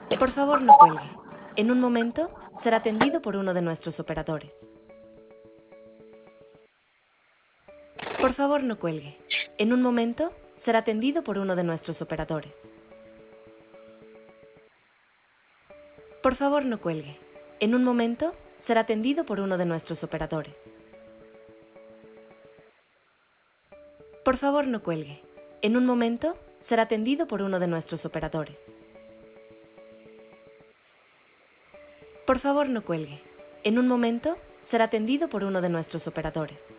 Por favor, no cuelgue. En un momento será atendido por uno de nuestros operadores. Por favor, no cuelgue. En un momento será atendido por uno de nuestros operadores. Por favor, no cuelgue. En un momento será atendido por uno de nuestros operadores. Por favor, no cuelgue. En un momento será atendido por uno de nuestros operadores. Por favor, no cuelgue. En un momento será atendido por uno de nuestros operadores.